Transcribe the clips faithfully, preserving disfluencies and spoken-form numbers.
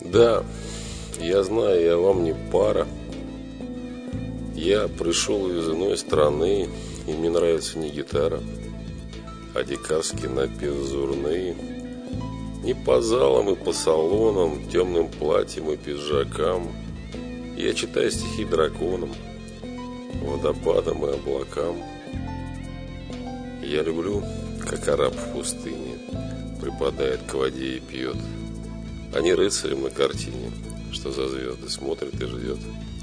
Да, я знаю, я вам не пара. Я пришел из иной страны, и мне нравится не гитара, а дикарские напевы зурные. Не по залам и по салонам, темным платьям и пиджакам. Я читаю стихи драконам, водопадам и облакам. Я люблю, как араб в пустыне припадает к воде и пьет, а не рыцарем на картине, что за звезды смотрит и ждет.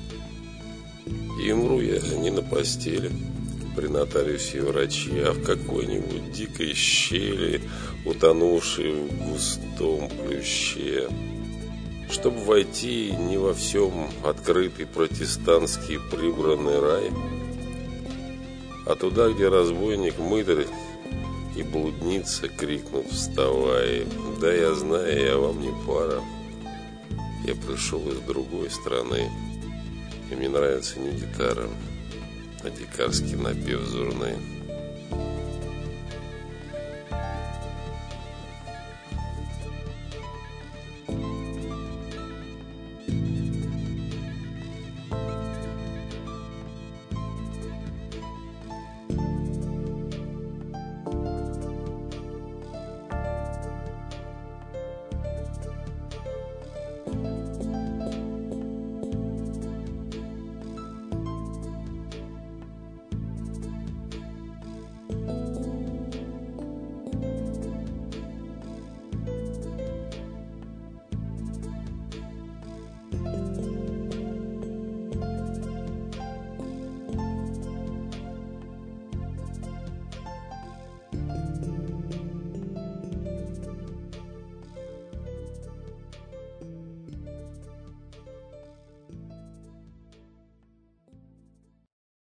И умру я не на постели при нотариусе и враче, а в какой-нибудь дикой щели, утонувшей в густом плюще, чтобы войти не во всем открытый протестантский прибранный рай, а туда, где разбойник мытарь и блудница крикнут: вставай. Да, я знаю, я вам не пара. Я пришел из другой страны, и мне нравится не гитара, а дикарский напев зурный.